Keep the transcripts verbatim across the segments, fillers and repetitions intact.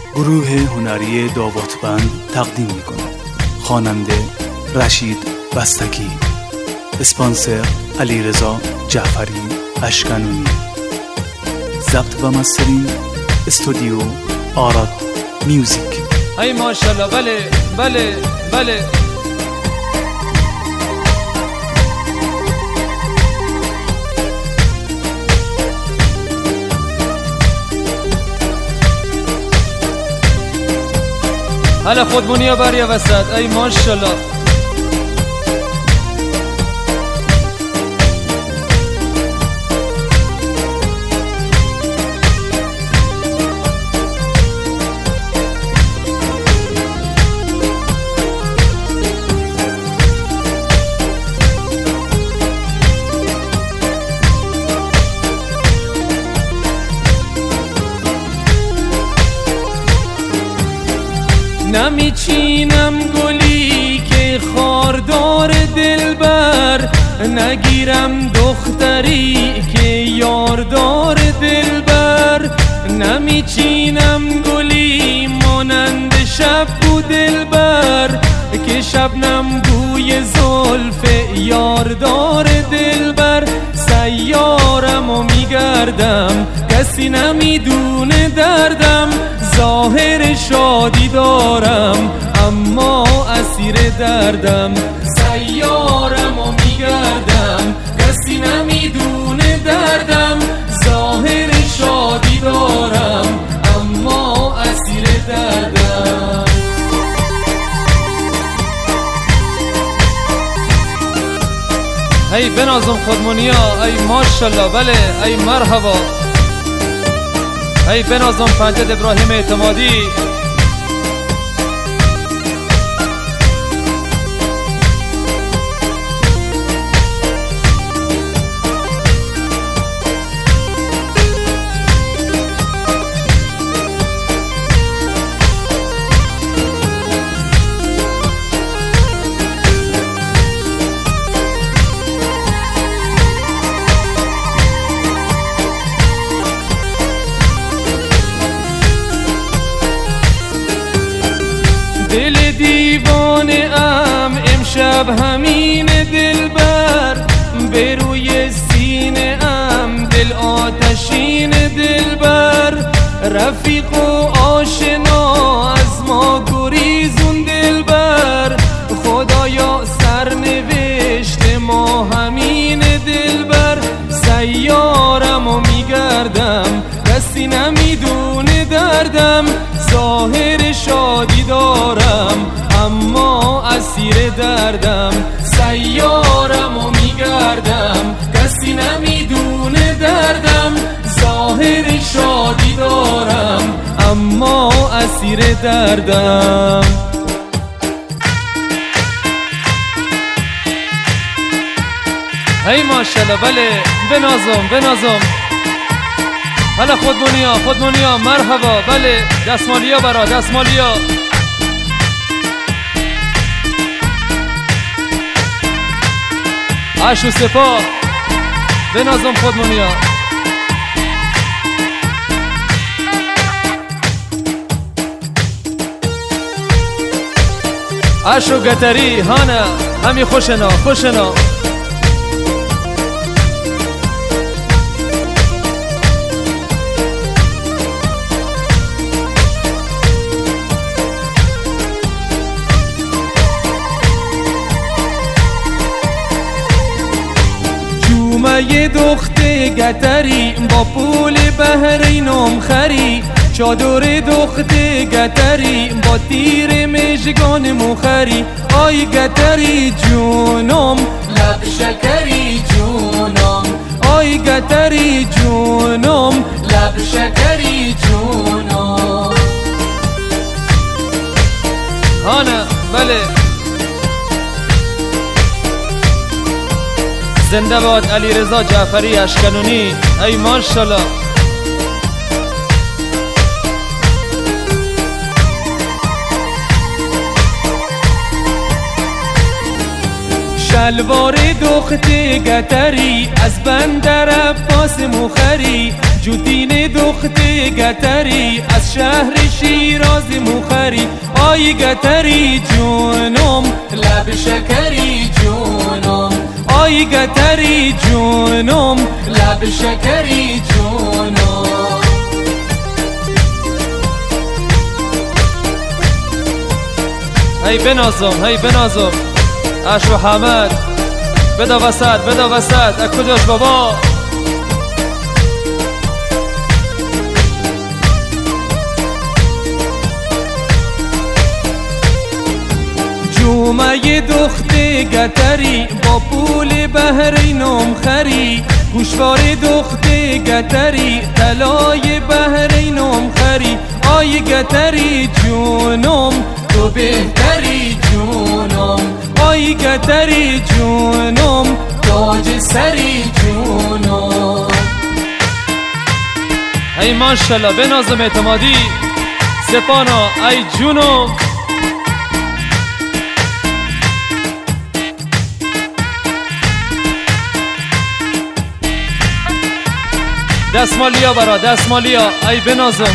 گروه هنری داوطبند تقدیم می‌کند. خواننده رشید بستگی، اسپانسر علیرضا جعفری اشکنونی، ضبط و مسترینگ استودیو آراد میوزیک. ای ماشاءالله. بله بله بله. حالا خودمونیا بریا وسط. ای ماشاءالله. نمیچینم گلی که خاردار دلبر، نگیرم دختری که یاردار دلبر. نمیچینم گلی مانند شب بود دلبر، که شبنم بوی زلف یاردار دلبر. سیارم و میگردم کسی نمیدونه دردم، ظاهر شادی دارم اما اسیر دردم. سیارم و میگردم کسی نمیدونه دردم، ظاهر شادی دارم اما اسیر دردم. ای بنازم خودمونیا. ای ماشاءالله. بله. ای مرحبا. ای بنازم پنجد ابراهیم اعتمادی. دل دیوانه ام امشب همین دلبر، به روی سینه ام دل آتشین دلبر. رفیق و آشنا از ما گریزون دلبر، خدایا سرنوشت ما همین دلبر. سیارم و میگردم کسی نمیدونه دردم، ظاهر شادی دارم اما اسیر دردم. سیارم و میگردم کسی نمیدونه دردم، ظاهر شادی دارم اما اسیر دردم. ای ماشاءالله. بله. بنازم بنازم. حالا خودمونیا خودمونیا. مرحبا. بله. دستمالیا برا دستمالیا. عش و سپا. بنازم خودمونیا. عش و گتری. هانه همی خوشنا خوشنا. یه دخت گتری با پول بحرینم خری، چادر دخت گتری با تیر مژگان مخری. آی گتری جونم لب شکری جونم، آی گتری جونم لب شکری جونم. هانه. بله. زنده باد علیرضا جعفری اشکنونی. ای ماشاءالله. شلوار دخت گتری از بندر عباس مخری، جوتین دختر گتری از شهر شیراز مخری، آی گتری جونم لب شکری جونم، آی گتری جونم لب شکری جونم. هی بنازم هی بنازم اشو حمد بدا وسط بدا وسط از کجاش بابا؟ جومه دختر گتری با پول بحرینم خری، گوشوار دختر گتری طلای بحرینم خری، آی گتری جونم تو بهتری جونم، آی گتری جونم تاج سری جونم. ای ماشالله بنازم اعتمادی سپانا ای جونم. دستمالیا برا دستمالیا ای بنازم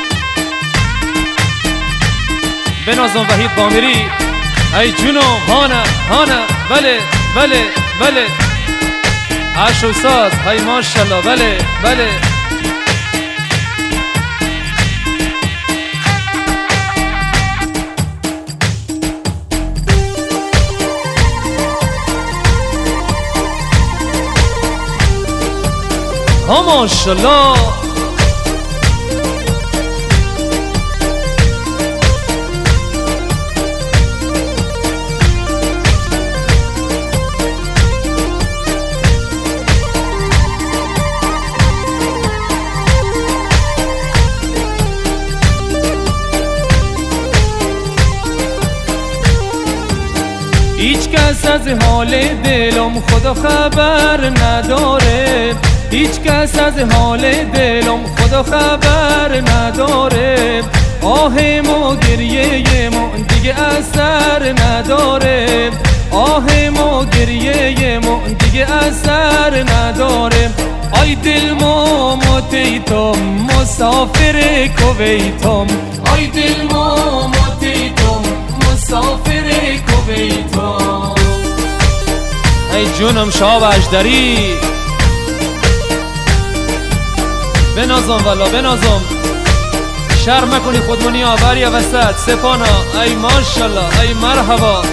بنازم وحید بامیری ای جونم هانه هانه بله بله بله عشو ساز های ماشالله بله بله. ها ماشالله هیچ کس از حال دلم خدا خبر نداره، هیچ کس از حال دلم خدا خبر نداره، آهم و گریه من دیگه اثر نداره، آهم و گریه من دیگه اثر نداره. آی دل موموتیتم مسافر کویتم، آی دل موموتیتم مسافر کویتم. ای جونم شاب اجدری بنازم والا بنازم شرم کنی خودمونی آوری وسط سپانا ای ماشالله ای مرحبا.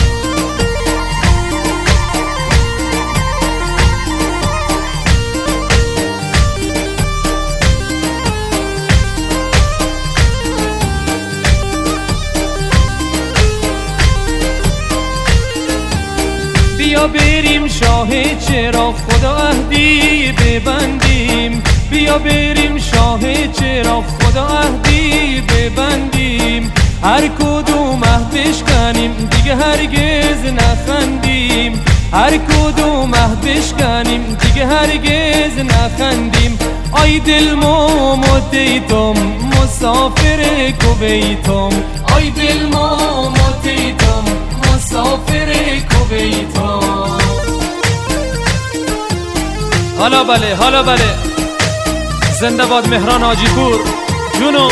بیا بریم شاه چراغ خدا عهدی ببندیم، بیا بریم شاه چراغ خدا عهدی ببندیم، هر کدوم عهد بشکنیم دیگه هرگز نخندیم، هر کدوم عهد بشکنیم دیگه هرگز نخندیم. آی دل موموتیتم مسافر کویتم، آی دل موموتیتم مسافر کویتم. حالا بله حالا بله زنده باد مهران حاجی پور جونو.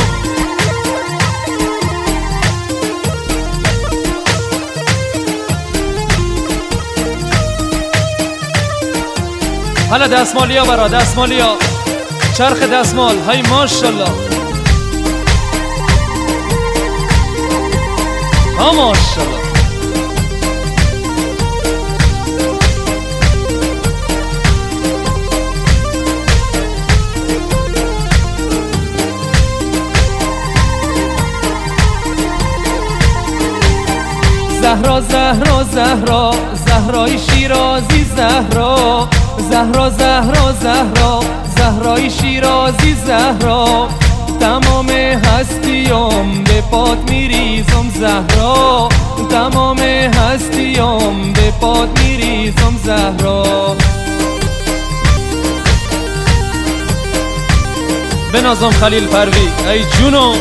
حالا دستمالیا برا دستمالیا چرخ دستمال های ماشالله ها ماشالله. زهرا زهرا زهرا زهرای شیرازی زهرا، زهرا زهرا زهرا زهرای شیرازی زهرا، تمام هستیم به پات میریزم زهرا، تمام هستیم به پات میریزم زهرا. بنازم خلیل پروی ای جونو.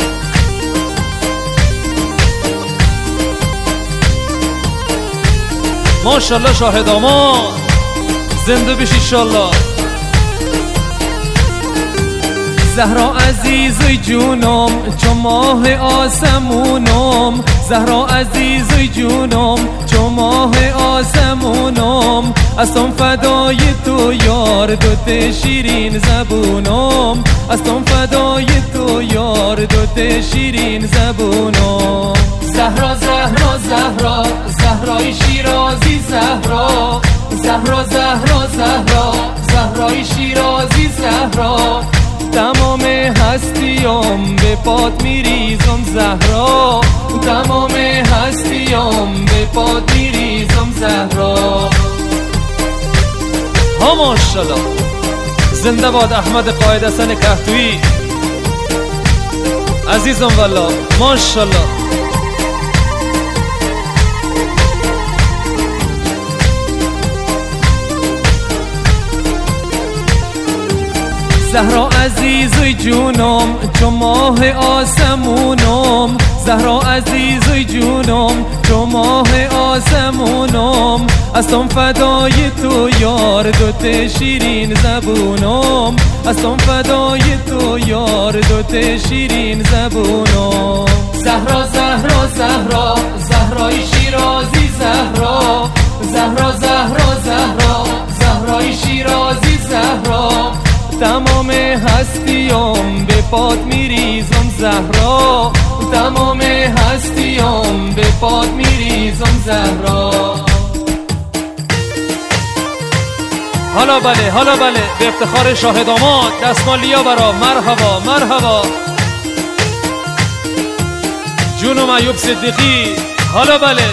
ماشالله شاهد آمان زنده بشی انشالله، زهرا عزیزوی جونم چو ماه آسمونم، زهرا عزیزوی جونم چو ماه آسمونم، استم فدای تو یار دوت شیرین زبونم، استم فدای تو یار دوت شیرین زبونم. زهرا زهرا زهرا زهرای شیرازی زهرا، زهرا زهرا زهرا زهرای شیرازی زهرا، تمام هستیم به پات میریزم زهرا، تمام هستیم به پات میریزم زهرا. ها ماشاءالله، زنده باد احمد قائد حسن کهتویی عزیزم والله ماشاءالله. زهرا عزیزوی جونم چو ماه آسمونم، زهرا عزیزوی جونم چو ماه آسمونم، استم فدای تو یار دوت شیرین زبونم، استم فدای تو یار دوت شیرین زبونم. زهرا زهرا زهرا زهرای شیرازی زهرا، زهرا زهرا زهرا زهرای شیرازی زهرا، تمام هستیم به پات میریزم زهرا، تمام هستیم به پات میریزم زهرا. حالا بله حالا بله، به افتخار شاه داماد دستمالیا برا مرحبا مرحبا. جونم ایوب صدیقی حالا بله.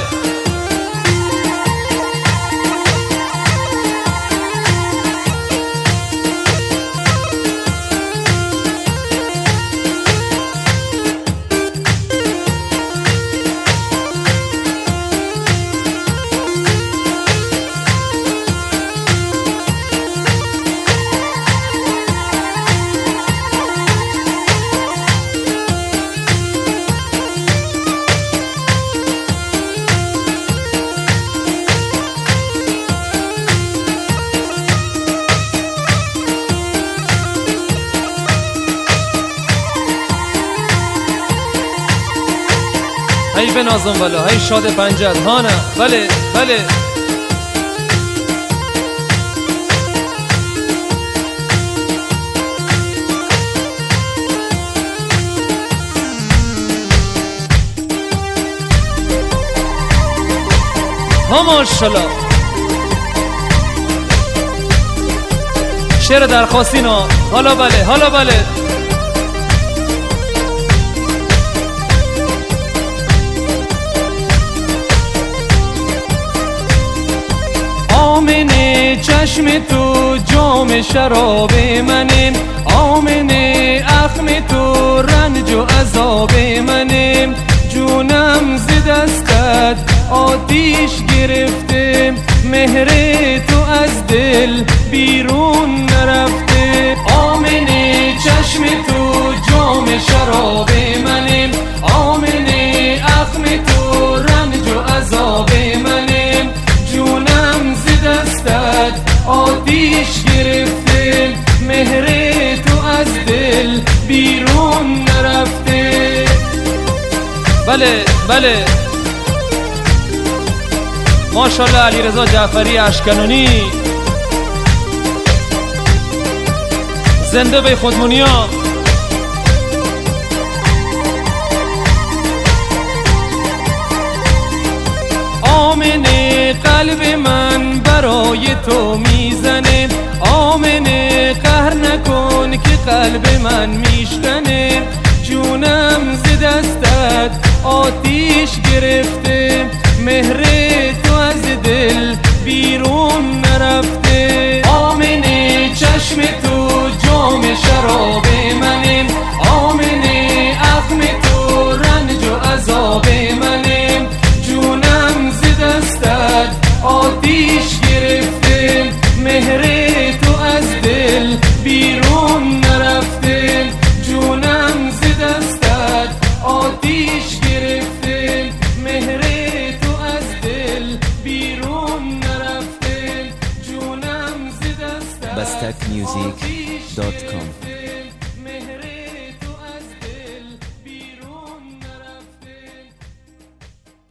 هی بنازم والا، هی شاد پنجر ها نه بله بله. ها ماشاءالله. شعر درخواستینا حالا بله حالا بله. آمنه چشم تو جام شراب منه، آمنه اخم تو رنج و عذاب منه، جونم ز دستت آتیش گرفته، مهر تو از دل بیرون نرفته. آمنه چشم تو جام شراب منه، آمنه اخم تو رنج و عذاب منه، جونم ز دستت آتیش گرفته، مهر تو از دل بیرون نرفته. بله بله ماشاءالله. علیرضا جعفری اشکنونی زنده به خودمونیا. آمنه قلب من برای تو میزنه، آمنه قهر نکن که قلب من میشکنه، جونم ز دستت آتیش گرفته، مهر تو از دل بیرون نرفته. آمنه چشم تو جام شراب منه، آمنه اخم تو رنج و عذاب منه، جونم ز دستت آتیش گرفته، مهر تو از دل بیرون نرفته، جونم ز دستت آتیش گرفته، مهر تو از دل بیرون نرفته، جونم ز دستت بستک میوزیک دات کام.